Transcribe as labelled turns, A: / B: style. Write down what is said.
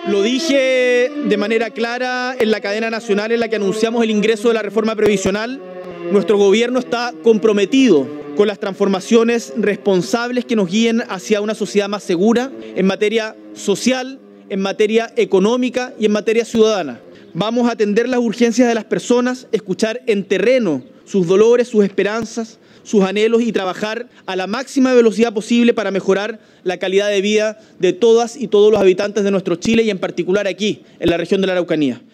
A: Lo dije de manera clara en la cadena nacional en la que anunciamos el ingreso de la reforma previsional. Nuestro gobierno está comprometido con las transformaciones responsables que nos guíen hacia una sociedad más segura en materia social, en materia económica y en materia ciudadana. Vamos a atender las urgencias de las personas, escuchar en terreno sus dolores, sus esperanzas, sus anhelos y trabajar a la máxima velocidad posible para mejorar la calidad de vida de todas y todos los habitantes de nuestro Chile y en particular aquí, en la región de la Araucanía.